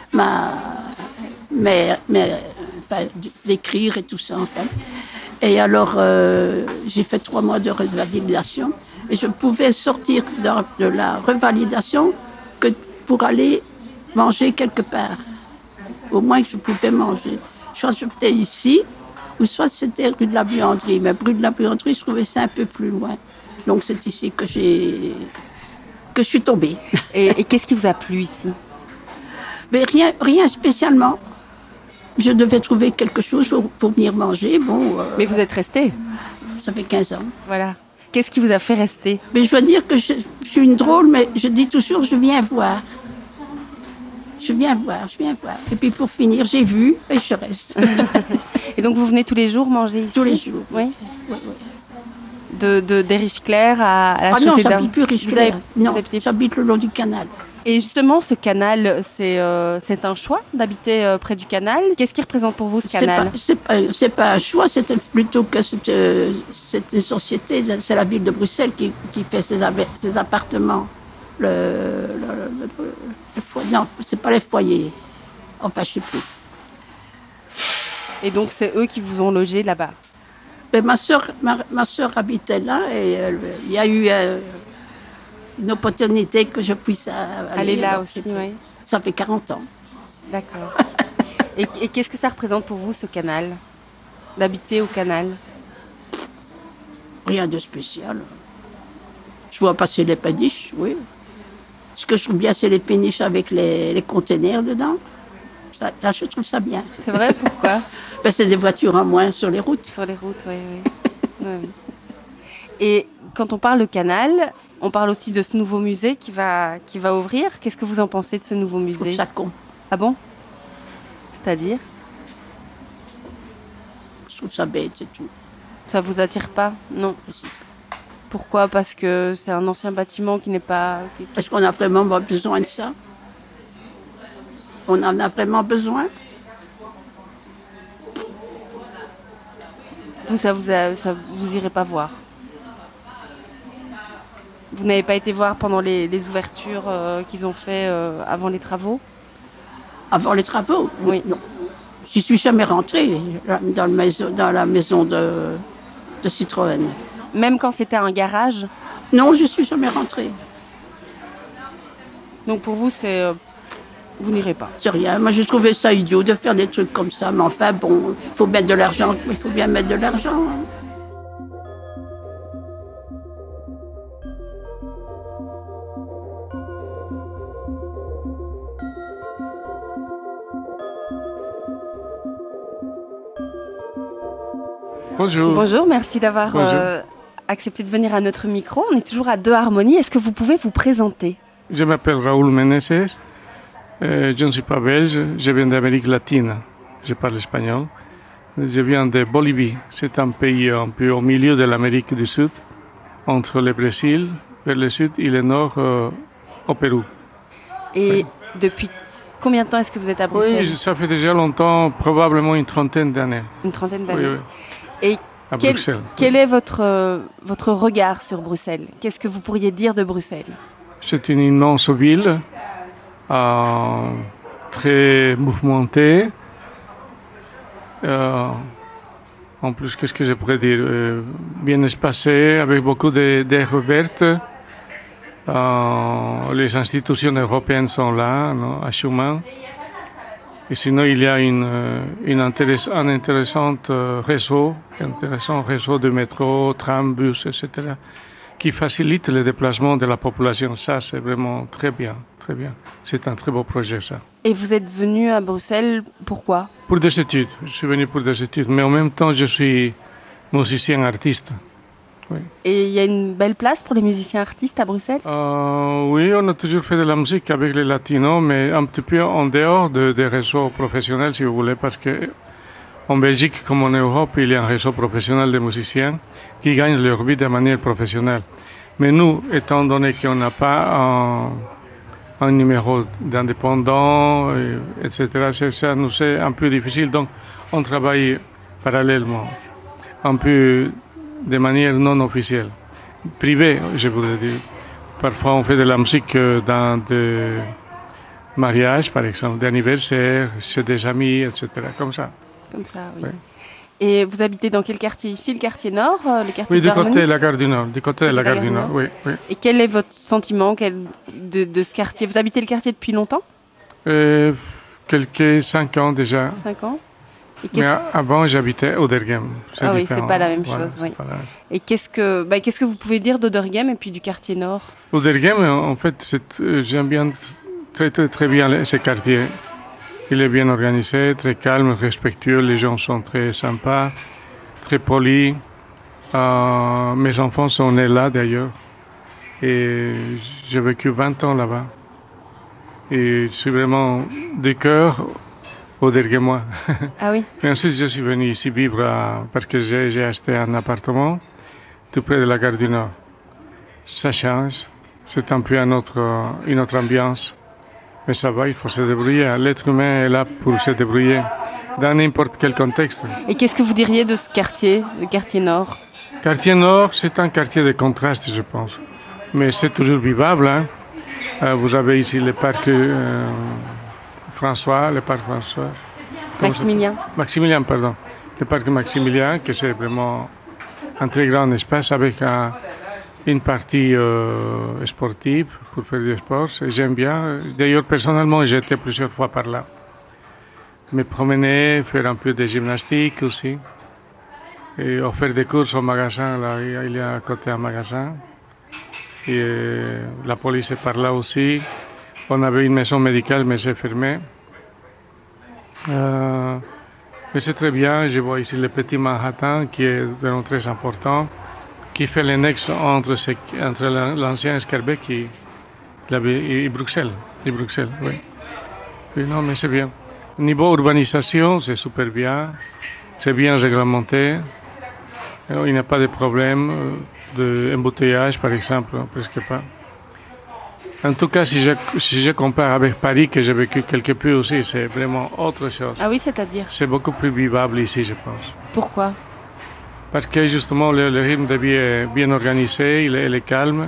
d'écrire et tout ça, en fait. Et alors, j'ai fait 3 mois de revalidation, et je pouvais sortir de la revalidation que pour aller manger quelque part. Au moins que je pouvais manger. Soit j'étais ici, ou soit c'était rue de la Buanderie. Mais rue de la Buanderie, je trouvais ça un peu plus loin. Donc c'est ici que je suis tombée.
Et qu'est-ce qui vous a plu ici?
Mais rien spécialement. Je devais trouver quelque chose pour venir manger. Bon,
mais vous êtes restée?
Ça fait 15 ans.
Voilà. Qu'est-ce qui vous a fait rester?
Mais je veux dire que je suis une drôle, mais je dis toujours, je viens voir. Je viens voir. Et puis pour finir, j'ai vu et je reste.
Et donc vous venez tous les jours manger ici?
Tous les jours.
Oui.
Oui.
Des Riches-Clair à la chaussée
non, j'habite plus Riche-Clair. Non, j'habite le long du canal.
Et justement, ce canal, c'est un choix d'habiter près du canal. Qu'est-ce qui représente pour vous ce canal?
C'est pas un choix, c'est plutôt que c'est une société, c'est la ville de Bruxelles qui fait ses appartements. Non, c'est pas les foyers. Enfin, je sais plus.
Et donc, c'est eux qui vous ont logé là-bas?
Ben, ma sœur habitait là et il y a eu une opportunité que je puisse
aller là aussi, oui.
Ça fait 40 ans.
D'accord. Et qu'est-ce que ça représente pour vous, ce canal? D'habiter au canal?
Rien de spécial. Je vois passer les péniches, oui. Ce que je trouve bien, c'est les péniches avec les containers dedans. Là, je trouve ça bien.
C'est vrai, pourquoi?
Ben, c'est des voitures en moins sur les routes.
Sur les routes, oui. Oui. Et quand on parle de canal, on parle aussi de ce nouveau musée qui va ouvrir. Qu'est-ce que vous en pensez de ce nouveau musée?
Je trouve ça con.
Ah bon? C'est-à-dire?
Je trouve ça bête, c'est tout.
Ça vous attire pas? Non. Pourquoi? Parce que c'est un ancien bâtiment qui n'est pas...
Est-ce qu'on a vraiment besoin de ça? On en a vraiment besoin?
Vous irez pas voir? Vous n'avez pas été voir pendant les ouvertures qu'ils ont fait avant les travaux?
Avant les travaux?
Oui.
Non. Je suis jamais rentrée dans la maison de Citroën.
Même quand c'était un garage?
Non, je suis jamais rentrée.
Donc pour vous, vous n'irez pas?
C'est rien. Moi, j'ai trouvé ça idiot de faire des trucs comme ça. Mais enfin, bon, il faut mettre de l'argent. Il faut bien mettre de l'argent.
Bonjour.
Bonjour, merci d'avoir accepté de venir à notre micro. On est toujours à De Harmonie. Est-ce que vous pouvez vous présenter?
Je m'appelle Raoul Meneses. Je ne suis pas belge, je viens d'Amérique latine. Je parle espagnol. Je viens de Bolivie. C'est un pays un peu au milieu de l'Amérique du Sud, entre le Brésil vers le sud et le nord au Pérou.
Et depuis combien de temps est-ce que vous êtes à Bruxelles?
Oui, ça fait déjà longtemps, probablement une trentaine d'années.
Une trentaine d'années.
Oui.
Et
à Bruxelles.
Quel est votre regard sur Bruxelles? Qu'est-ce que vous pourriez dire de Bruxelles?
C'est une immense ville, très mouvementée. En plus, qu'est-ce que je pourrais dire? Bien espacée, avec beaucoup d'air vertes. Les institutions européennes sont là, non, à Schumann. Et sinon, il y a un intéressant réseau de métro, tram, bus, etc., qui facilite le déplacement de la population. Ça, c'est vraiment très bien, très bien. C'est un très beau projet, ça.
Et vous êtes venu à Bruxelles, pourquoi?
Pour des études. Je suis venu pour des études, mais en même temps, je suis musicien artiste. Oui.
Et il y a une belle place pour les musiciens artistes à Bruxelles?
Oui, on a toujours fait de la musique avec les latinos, mais un petit peu en dehors des réseaux professionnels, si vous voulez, parce que en Belgique, comme en Europe, il y a un réseau professionnel de musiciens qui gagnent leur vie de manière professionnelle. Mais nous, étant donné qu'on n'a pas un numéro d'indépendant, etc., ça nous est un peu difficile. Donc, on travaille parallèlement, un peu de manière non officielle, privée, je voudrais dire. Parfois, on fait de la musique dans des mariages, par exemple, d'anniversaires, chez des amis, etc., comme ça.
Comme ça, oui.
Ouais.
Et vous habitez dans quel quartier ici? Le quartier Nord, le quartier
Oui, du
d'Harmonie?
côté de la gare du Nord. Du côté de la gare du Nord, oui, oui.
Et quel est votre sentiment de ce quartier? Vous habitez le quartier depuis longtemps?
Quelques 5 ans déjà.
5 ans? Et
Mais avant, j'habitais au Dergem.
Ah oui, c'est pas la même chose. Oui. Et qu'est-ce que vous pouvez dire d'Odergem et puis du quartier Nord?
Odergem, en fait, j'aime bien très bien ce quartier. Il est bien organisé, très calme, respectueux. Les gens sont très sympas, très polis. Mes enfants sont nés là d'ailleurs. Et j'ai vécu 20 ans là-bas. Et je suis vraiment de cœur Odergemois.
Ah oui.
Et ensuite, je suis venu ici vivre parce que j'ai acheté un appartement tout près de la gare du Nord. Ça change. C'est un peu une autre ambiance. Mais ça va, il faut se débrouiller. L'être humain est là pour se débrouiller dans n'importe quel contexte.
Et qu'est-ce que vous diriez de ce quartier, le quartier Nord?
Quartier Nord, c'est un quartier de contraste, je pense. Mais c'est toujours vivable. Hein. Vous avez ici le parc François, le parc François. Maximilien, pardon. Le parc Maximilien, que c'est vraiment un très grand espace avec une partie sportive pour faire du sport. J'aime bien. D'ailleurs, personnellement, j'ai été plusieurs fois par là. Me promener, faire un peu de gymnastique aussi. Et faire des courses au magasin. Là, il y a à côté un magasin. Et la police est par là aussi. On avait une maison médicale, mais c'est fermé. Mais c'est très bien. Je vois ici le petit Manhattan, qui est vraiment très important, qui fait l'annexe entre l'ancien Schaerbeek et Bruxelles. Oui. Oui, non, mais c'est bien. Niveau urbanisation, c'est super bien. C'est bien réglementé. Il n'y a pas de problème d'embouteillage, par exemple, presque pas. En tout cas, si je compare avec Paris, que j'ai vécu quelque peu aussi, c'est vraiment autre chose.
Ah oui, c'est-à-dire?
C'est beaucoup plus vivable ici, je pense.
Pourquoi?
Parce que justement, le rythme de vie est bien organisé, il est calme.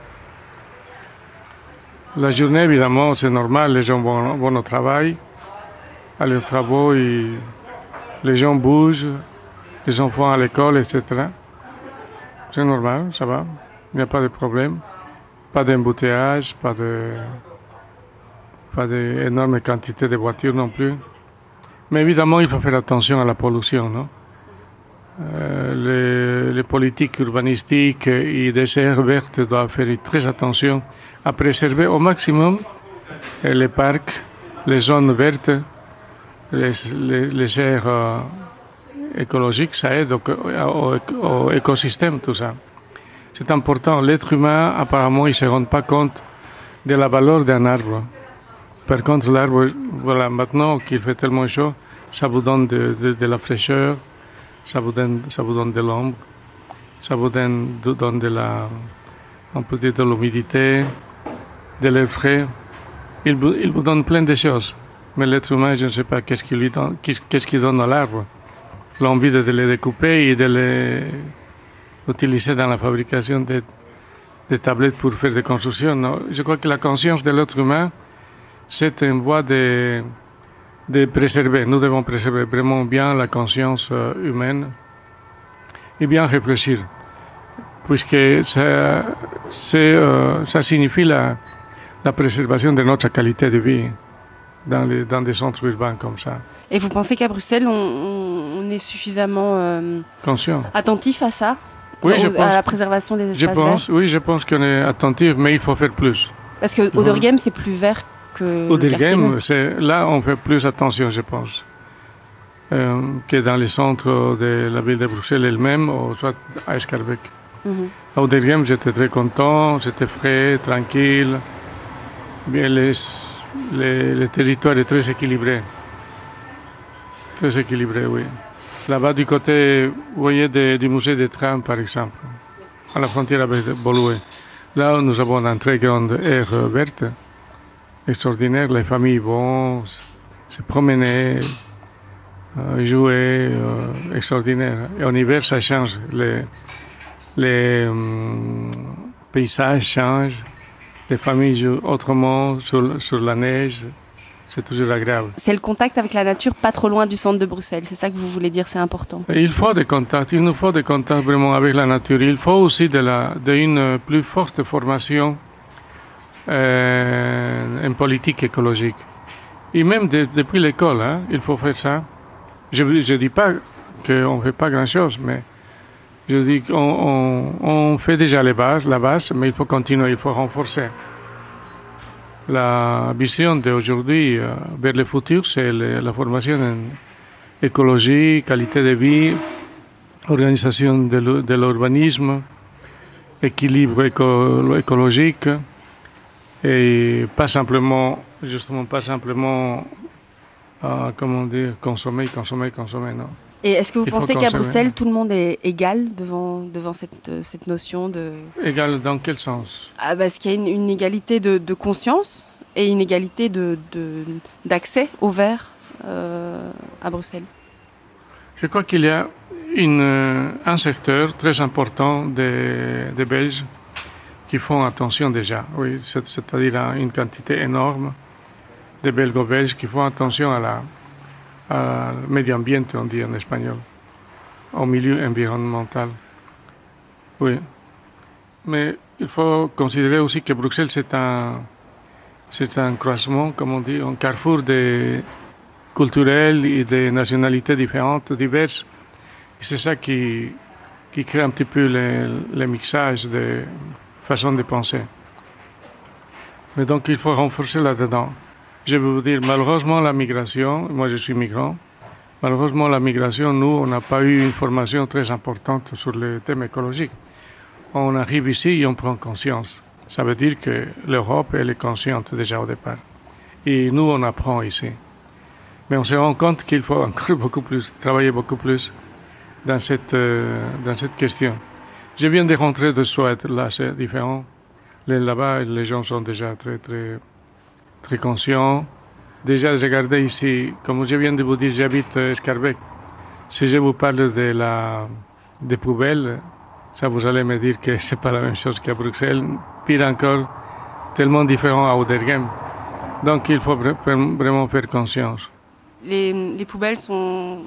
La journée, évidemment, c'est normal, les gens vont au travail. À leurs travaux, les gens bougent, les enfants à l'école, etc. C'est normal, ça va, il n'y a pas de problème. Pas d'embouteillage, pas d'énormes quantités de voitures non plus. Mais évidemment, il faut faire attention à la pollution, non? Les politiques urbanistiques et des aires vertes doivent faire très attention à préserver au maximum les parcs, les zones vertes, les aires écologiques, ça aide au écosystème, tout ça. C'est important. L'être humain, apparemment, il ne se rend pas compte de la valeur d'un arbre. Par contre, l'arbre, voilà, maintenant qu'il fait tellement chaud, ça vous donne de la fraîcheur, ça vous donne de l'ombre, ça vous donne on peut dire de l'humidité, de l'air frais. Il vous donne plein de choses. Mais l'être humain, je ne sais pas qu'est-ce qu'il donne à l'arbre. L'envie de les découper et de les utiliser dans la fabrication des tablettes pour faire des constructions. Non, je crois que la conscience de l'être humain, c'est une voie de préserver. Nous devons préserver vraiment bien la conscience humaine et bien réfléchir, puisque ça signifie la préservation de notre qualité de vie. dans des centres urbains comme ça.
Et vous pensez qu'à Bruxelles, on est suffisamment
Conscient.
attentif à ça,
Oui, je pense.
à la préservation des espaces verts?
Oui, je pense qu'on est attentif, mais il faut faire plus.
Parce que Oudergem, c'est plus vert que le quartier
Oudergem,
neuf.
là, on fait plus attention, je pense, que dans les centres de la ville de Bruxelles elle-même, ou soit à Escarbec. À Oudergem, j'étais très content, c'était frais, tranquille. Bien, le territoire est très équilibré. Très équilibré, oui. Là-bas, du côté, vous voyez, du musée des trams, par exemple, à la frontière avec Boloué. Là, nous avons une très grande aire verte, extraordinaire. Les familles vont se promener, jouer, extraordinaire. Et en hiver, ça change. Les paysages changent. Les familles jouent autrement sur la neige. C'est toujours agréable.
C'est le contact avec la nature, pas trop loin du centre de Bruxelles. C'est ça que vous voulez dire, c'est important.
Et il faut des contacts. Il nous faut des contacts vraiment avec la nature. Il faut aussi une plus forte formation en politique écologique. Et même depuis l'école, hein, il faut faire ça. Je ne dis pas qu'on ne fait pas grand-chose, mais je dis qu'on fait déjà la base, mais il faut continuer, il faut renforcer. La vision d'aujourd'hui vers le futur, c'est la formation en écologie, qualité de vie, organisation de l'urbanisme, équilibre écologique, et pas simplement, comment dire, consommer, non.
Et est-ce que vous
Il faut
pensez qu'à
consommer.
Bruxelles, tout le monde est égal devant cette notion de...
Égal dans quel sens?
Parce qu'il y a une égalité de conscience et une égalité d'accès au vert à Bruxelles.
Je crois qu'il y a un secteur très important des Belges qui font attention déjà. Oui, c'est-à-dire une quantité énorme de Belgo-Belges qui font attention à medio ambiente, on dit en espagnol, au milieu environnemental. Oui. Mais il faut considérer aussi que Bruxelles, c'est un croisement, comme on dit, un carrefour culturel et de nationalités différentes, diverses. Et c'est ça qui crée un petit peu le mixage de façons de penser. Mais donc, il faut renforcer là-dedans. Je veux vous dire, malheureusement, la migration, moi je suis migrant, malheureusement, la migration, nous, on n'a pas eu une formation très importante sur les thèmes écologiques. On arrive ici et on prend conscience. Ça veut dire que l'Europe, elle est consciente déjà au départ. Et nous, on apprend ici. Mais on se rend compte qu'il faut encore travailler beaucoup plus dans cette question. Je viens de rentrer de Suède, là c'est différent. Là-bas, les gens sont déjà très, très, très conscients. Déjà, regardez ici, comme je viens de vous dire, j'habite à Escarbec. Si je vous parle des poubelles, ça vous allez me dire que c'est pas la même chose qu'à Bruxelles. Pire encore, tellement différent à Oudergem. Donc il faut vraiment faire conscience.
Les poubelles se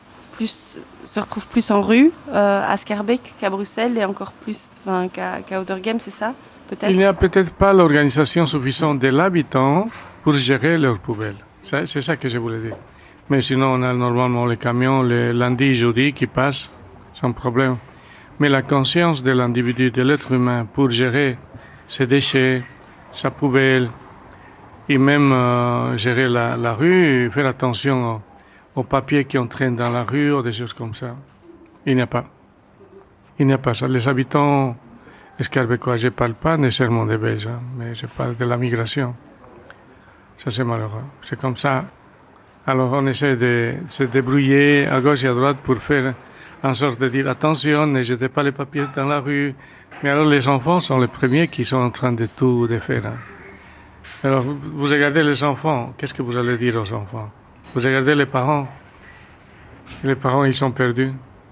retrouvent plus en rue à Scarbeck qu'à Bruxelles et encore plus qu'à Oudergem, c'est ça peut-être?
Il n'y a peut-être pas l'organisation suffisante de l'habitant pour gérer leurs poubelles. C'est ça que je voulais dire. Mais sinon, on a normalement les camions, les lundis et jeudis qui passent sans problème. Mais la conscience de l'individu, de l'être humain, pour gérer ses déchets, sa poubelle, et même gérer la rue, et faire attention aux papiers qui entraînent dans la rue, ou des choses comme ça. Il n'y a pas. Il n'y a pas ça. Les habitants escarbécois, je ne parle pas nécessairement des Belges, hein, mais je parle de la migration. Ça, c'est malheureux. C'est comme ça. Alors, on essaie de se débrouiller à gauche et à droite pour faire en sorte de dire attention, ne jetez pas les papiers dans la rue. Mais alors, les enfants sont les premiers qui sont en train de tout défaire. Hein. Alors, vous regardez les enfants, qu'est-ce que vous allez dire aux enfants? Vous regardez les parents. Les parents, ils sont perdus.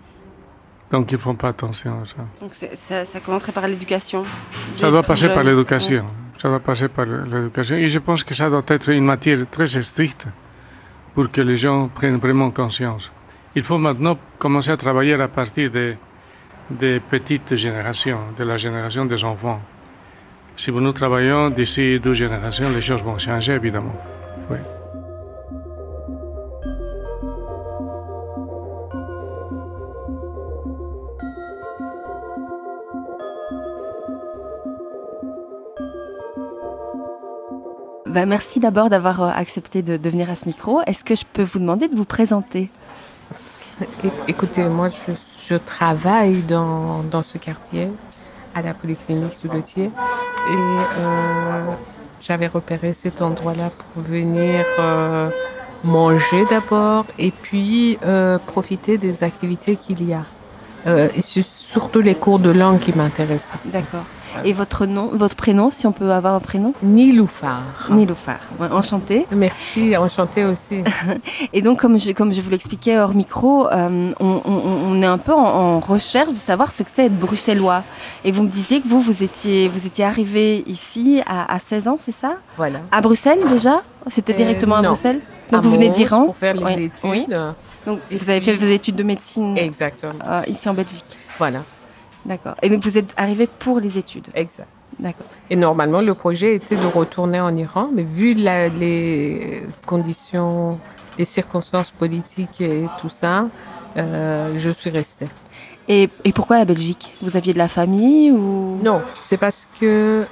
Donc, ils ne font pas attention à ça.
Donc, ça commencerait par l'éducation.
Ça doit passer par l'éducation. Ouais. Ça doit passer par l'éducation. Et je pense que ça doit être une matière très stricte pour que les gens prennent vraiment conscience. Il faut maintenant commencer à travailler à partir des petites générations, de la génération des enfants. Si nous travaillons d'ici 2 générations, les choses vont changer, évidemment. Oui.
Merci d'abord d'avoir accepté de venir à ce micro. Est-ce que je peux vous demander de vous présenter?
Écoutez, moi, je travaille dans ce quartier, à la Polyclinique du Lotier. Et j'avais repéré cet endroit-là pour venir manger d'abord et puis profiter des activités qu'il y a. Et c'est surtout les cours de langue qui m'intéressent ici.
D'accord. Et votre prénom, si on peut avoir un prénom?
Niloufar.
Niloufar, enchantée.
Merci, enchantée aussi.
Et donc, comme je vous l'expliquais hors micro, on est un peu en recherche de savoir ce que c'est être bruxellois. Et vous me disiez que vous étiez arrivé ici à 16 ans, c'est ça?
Voilà.
À Bruxelles déjà? C'était directement à Bruxelles? Donc
à
vous venez
Mons,
d'Iran?
Pour faire les études.
Oui. Donc vous avez fait vos études de médecine ici en Belgique?
Voilà.
D'accord. Et donc vous êtes arrivé pour les études?
Exact.
D'accord.
Et normalement, le projet était de retourner en Iran, mais vu les conditions, les circonstances politiques et tout ça, je suis restée.
Et pourquoi la Belgique? Vous aviez de la famille ou?
Non, c'est parce que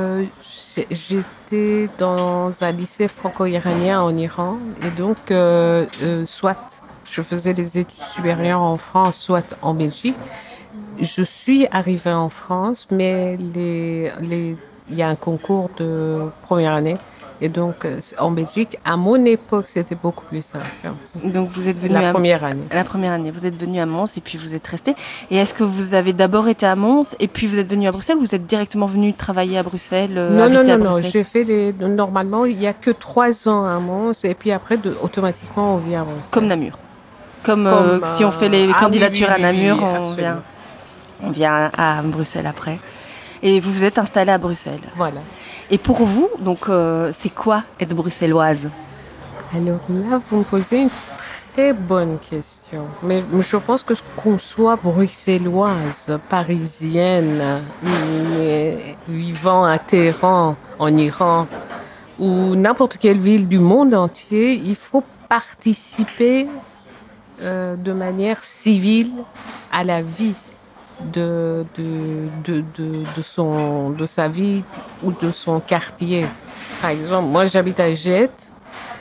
j'étais dans un lycée franco-iranien en Iran, et donc soit je faisais les études supérieures en France, soit en Belgique. Je suis arrivée en France, mais il y a un concours de première année. Et donc, en Belgique, à mon époque, c'était beaucoup plus simple.
Donc, vous êtes venu
la première année.
La première année. Vous êtes venu à Mons et puis vous êtes resté. Et est-ce que vous avez d'abord été à Mons et puis vous êtes venu à Bruxelles ou vous êtes directement venu travailler à Bruxelles,
Non. J'ai fait normalement, il n'y a que 3 ans à Mons et puis après, automatiquement, on vient à Bruxelles.
Comme Namur. Comme si on fait les candidatures à Namur, on vient à Bruxelles après. Et vous vous êtes installée à Bruxelles.
Voilà.
Et pour vous, donc, c'est quoi être bruxelloise?
Alors là, vous me posez une très bonne question. Mais je pense que qu'on soit bruxelloise, parisienne, vivant à Téhéran, en Iran, ou n'importe quelle ville du monde entier, il faut participer de manière civile à la vie de sa ville ou de son quartier. Par exemple, moi j'habite à Jette.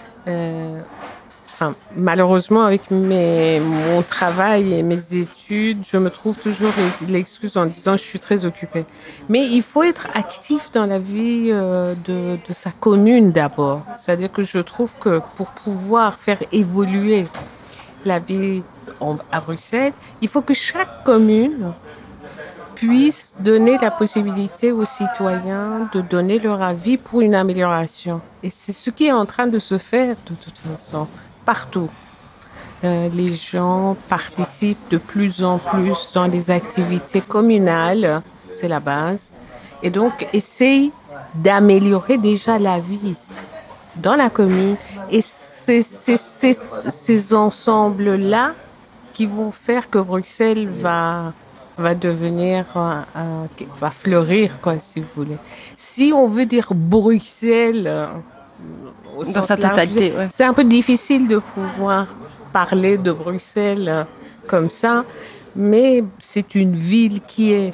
Malheureusement, avec mon travail et mes études, je me trouve toujours l'excuse en disant je suis très occupée. Mais il faut être actif dans la vie de sa commune d'abord. C'est-à-dire que je trouve que pour pouvoir faire évoluer la vie à Bruxelles, il faut que chaque commune puisse donner la possibilité aux citoyens de donner leur avis pour une amélioration. Et c'est ce qui est en train de se faire de toute façon, partout. Les gens participent de plus en plus dans les activités communales, c'est la base, et donc essayent d'améliorer déjà la vie dans la commune. Et c'est ces ensembles-là qui vont faire que Bruxelles va devenir, va fleurir, quoi, si vous voulez. Si on veut dire Bruxelles,
dans sa totalité, ouais.
C'est un peu difficile de pouvoir parler de Bruxelles comme ça, mais c'est une ville qui est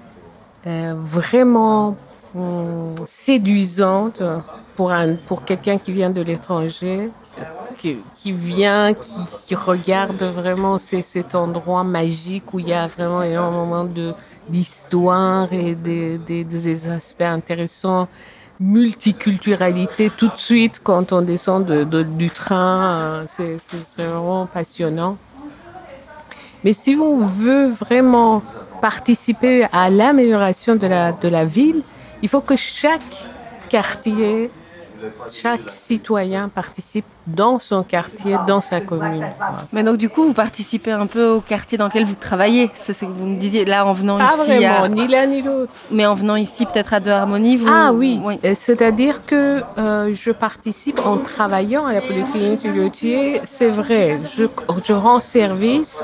vraiment séduisante pour quelqu'un qui vient de l'étranger, qui vient, qui regarde vraiment cet endroit magique où il y a vraiment énormément d'histoire et des aspects intéressants, multiculturalité tout de suite quand on descend du train, c'est vraiment passionnant. Mais si on veut vraiment participer à l'amélioration de la ville, il faut que chaque quartier, chaque citoyen participe dans son quartier, dans sa commune.
Mais donc du coup, vous participez un peu au quartier dans lequel vous travaillez. C'est ce que vous me disiez là en venant
ici. Pas vraiment, ni l'un ni l'autre.
Mais en venant ici peut-être à Deux Harmonies, vous...
Ah oui. C'est-à-dire que je participe en travaillant à la Polyclinique du Lotier. C'est vrai, je rends service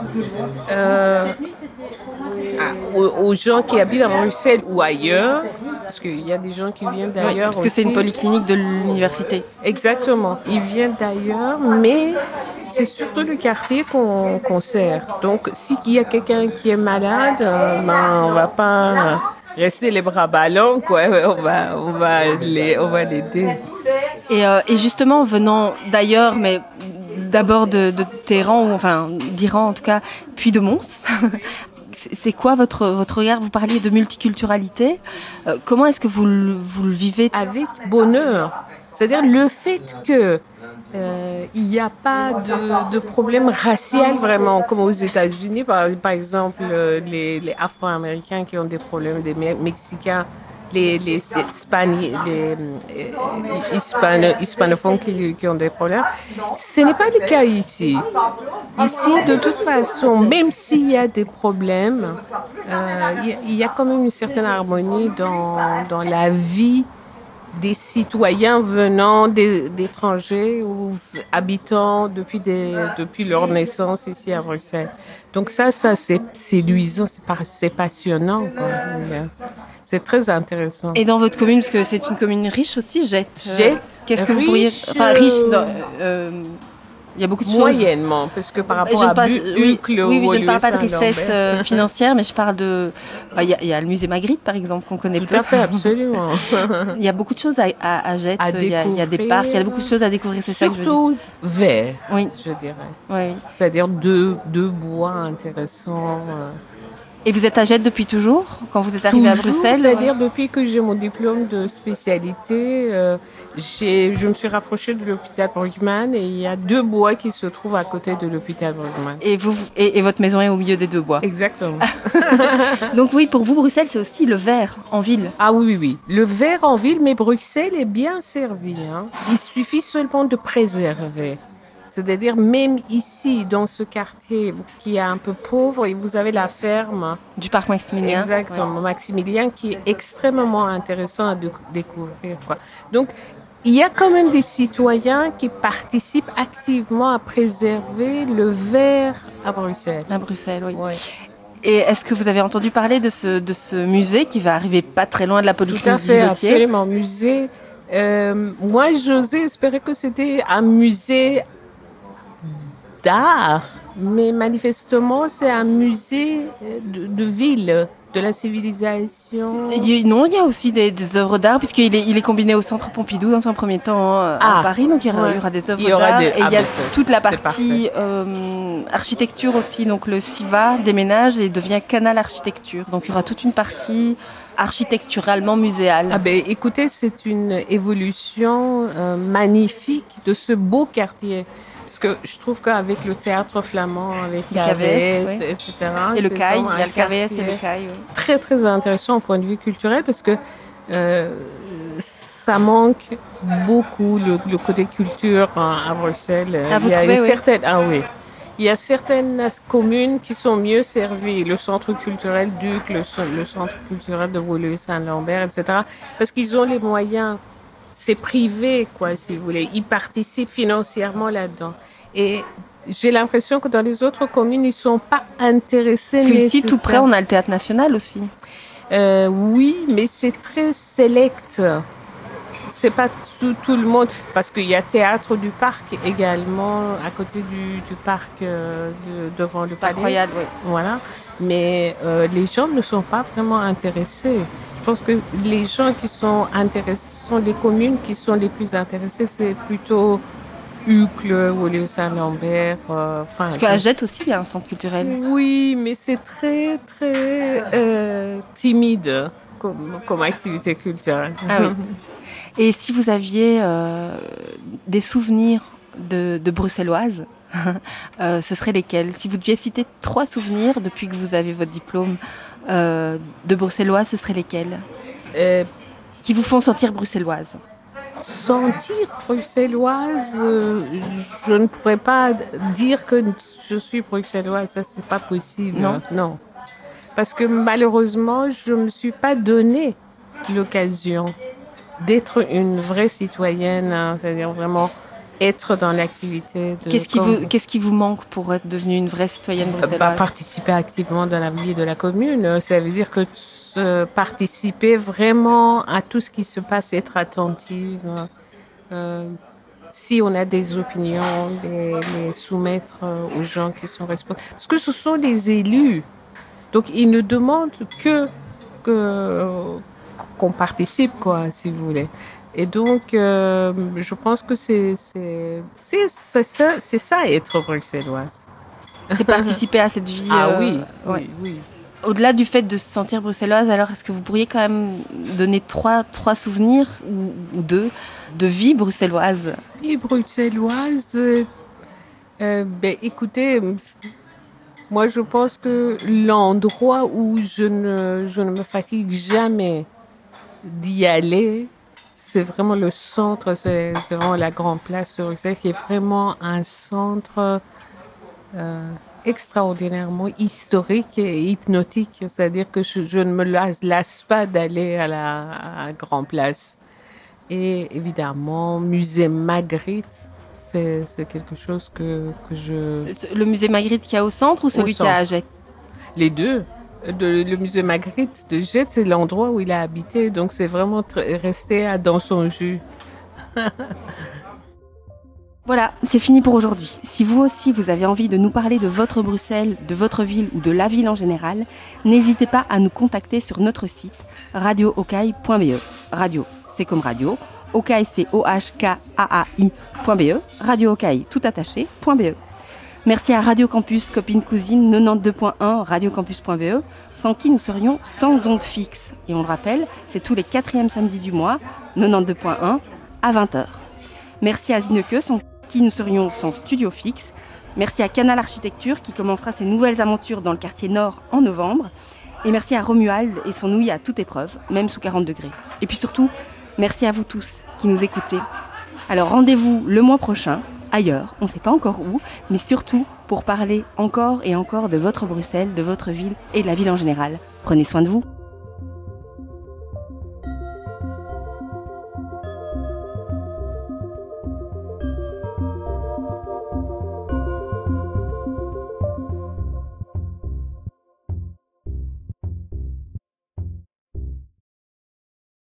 aux gens qui habitent à Bruxelles ou ailleurs. Parce qu'il y a des gens qui viennent d'ailleurs
parce que c'est une polyclinique de l'université.
Exactement. Ils viennent d'ailleurs, mais c'est surtout le quartier qu'on sert. Donc, s'il y a quelqu'un qui est malade, on va pas rester les bras ballants, quoi. On va l'aider.
Et justement, venant d'ailleurs, mais d'abord de Téhéran, ou enfin d'Iran en tout cas, puis de Mons, c'est quoi votre regard? Vous parliez de multiculturalité. Comment est-ce que vous le vivez?
Avec bonheur. C'est-à-dire le fait que il n'y a pas de problème racial vraiment, comme aux États-Unis, par exemple, les Afro-Américains qui ont des problèmes, les Mexicains, les hispanophones qui ont des problèmes. Ce n'est pas le cas ici. Ici, de toute façon, même s'il y a des problèmes, il y a quand même une certaine harmonie dans la vie des citoyens venant d'étrangers ou habitant depuis leur naissance ici à Bruxelles. Donc ça c'est séduisant, c'est passionnant, quoi. C'est très intéressant.
Et dans votre commune, parce que c'est une commune riche aussi, Jette. Qu'est-ce que vous pourriez...
Enfin,
riche, il y a beaucoup de choses.
Moyennement, parce que par rapport à Uccle
oui, je ne parle pas de richesse financière, mais je parle de... Il y a le musée Magritte, par exemple, qu'on connaît peu.
Tout à fait, absolument.
Il y a beaucoup de choses à Jette. Il y a des parcs, il y a beaucoup de choses à découvrir. C'est
surtout vert,
oui.
Je dirais.
Oui.
C'est-à-dire deux bois intéressants.
Et vous êtes à Jette depuis toujours, quand vous êtes arrivé à Bruxelles?
C'est-à-dire depuis que j'ai mon diplôme de spécialité, je me suis rapprochée de l'hôpital Brugman et il y a 2 bois qui se trouvent à côté de l'hôpital Brugman.
Et votre maison est au milieu des 2 bois?
Exactement.
Donc oui, pour vous, Bruxelles, c'est aussi le vert en ville?
Ah oui. Le vert en ville, mais Bruxelles est bien servie. Hein. Il suffit seulement de préserver. C'est-à-dire, même ici, dans ce quartier qui est un peu pauvre, et vous avez la ferme
du parc Maximilien.
Exactement, ouais. Maximilien, qui est extrêmement intéressant à découvrir, quoi. Donc, il y a quand même des citoyens qui participent activement à préserver le vert à Bruxelles.
À Bruxelles, oui.
Ouais.
Et est-ce que vous avez entendu parler de ce musée qui va arriver pas très loin de la politique?
Tout à fait, absolument. Musée. Moi, j'osais espérer que c'était un musée d'art, mais manifestement, c'est un musée de ville, de la civilisation.
Non, il y a aussi des œuvres d'art, puisqu'il est combiné au Centre Pompidou dans un premier temps à Paris, donc il y aura des œuvres d'art. Et il y a toute la partie architecture aussi, donc le SIVA déménage et devient Canal Architecture. Donc il y aura toute une partie architecturalement muséale.
Ah ben, écoutez, c'est une évolution magnifique de ce beau quartier. Parce que je trouve qu'avec le théâtre flamand, avec KVS, oui. Etc.
Et le CAI, il y a le KVS et le CAI. Oui.
Très, très intéressant au point de vue culturel parce que ça manque beaucoup le côté culture à Bruxelles.
Vous trouvez,
certaines, il y a certaines communes qui sont mieux servies. Le centre culturel Duc, le centre culturel de Woluwe-Saint-Lambert, etc. Parce qu'ils ont les moyens. C'est privé, quoi, si vous voulez. Ils participent financièrement là-dedans. Et j'ai l'impression que dans les autres communes, ils ne sont pas intéressés.
Parce qu'ici, tout près, on a le Théâtre National aussi.
Oui, mais c'est très select. C'est pas tout le monde. Parce qu'il y a Théâtre du Parc également, à côté du parc devant le Palais.
Royal, oui.
Voilà. Mais les gens ne sont pas vraiment intéressés. Je pense que les gens qui sont intéressés, ce sont les communes qui sont les plus intéressées. C'est plutôt Uccle, Woluwe-Saint-Lambert.
Parce qu'à Jette aussi, il y a un centre culturel.
Oui, mais c'est très, très timide comme activité culturelle.
Ah oui. Et si vous aviez des souvenirs de bruxelloises, ce seraient lesquels? Si vous deviez citer 3 souvenirs depuis que vous avez votre diplôme de bruxelloise, ce seraient lesquels qui vous font sentir bruxelloise?
Sentir bruxelloise, je ne pourrais pas dire que je suis bruxelloise, ça c'est pas possible. Non. Parce que malheureusement, je me suis pas donné l'occasion d'être une vraie citoyenne, hein, c'est-à-dire vraiment être dans l'activité.
Qu'est-ce qui vous manque pour être devenue une vraie citoyenne bruxelloise?
Participer activement dans la vie de la commune. Ça veut dire que participer vraiment à tout ce qui se passe, être attentive. Si on a des opinions, les soumettre aux gens qui sont responsables. Parce que ce sont des élus. Donc, ils ne demandent qu'on participe, quoi, si vous voulez. Et donc, je pense que c'est ça être bruxelloise.
C'est participer à cette vie.
Oui.
Au-delà du fait de se sentir bruxelloise, alors est-ce que vous pourriez quand même donner trois souvenirs ou deux de vie bruxelloise?
Vie bruxelloise, écoutez, moi je pense que l'endroit où je ne me fatigue jamais d'y aller, c'est vraiment le centre, c'est vraiment la Grande Place de Bruxelles, qui est vraiment un centre extraordinairement historique et hypnotique. C'est-à-dire que je ne me lasse pas d'aller à la Grande Place. Et évidemment, musée Magritte, c'est quelque chose que je...
Le musée Magritte qu'il y a au centre ou celui qu'il y a à Gênes?
Les deux. Le musée Magritte de Gênes, c'est l'endroit où il a habité. Donc, c'est vraiment resté dans son jus.
Voilà, c'est fini pour aujourd'hui. Si vous aussi, vous avez envie de nous parler de votre Bruxelles, de votre ville ou de la ville en général, n'hésitez pas à nous contacter sur notre site radiookai.be. Radio, c'est comme radio. Okai, c'est OHKAAI.be. Radio Okai, tout attaché.be. Merci à Radio Campus, copine cousine 92.1 radiocampus.be, sans qui nous serions sans ondes fixes. Et on le rappelle, c'est tous les 4e samedis du mois, 92.1 à 20h. Merci à Zineke, sans qui nous serions sans studio fixe. Merci à Canal Architecture qui commencera ses nouvelles aventures dans le quartier Nord en novembre. Et merci à Romuald et son ouïe à toute épreuve, même sous 40 degrés. Et puis surtout, merci à vous tous qui nous écoutez. Alors rendez-vous le mois prochain, ailleurs, on ne sait pas encore où, mais surtout pour parler encore et encore de votre Bruxelles, de votre ville et de la ville en général. Prenez soin de vous.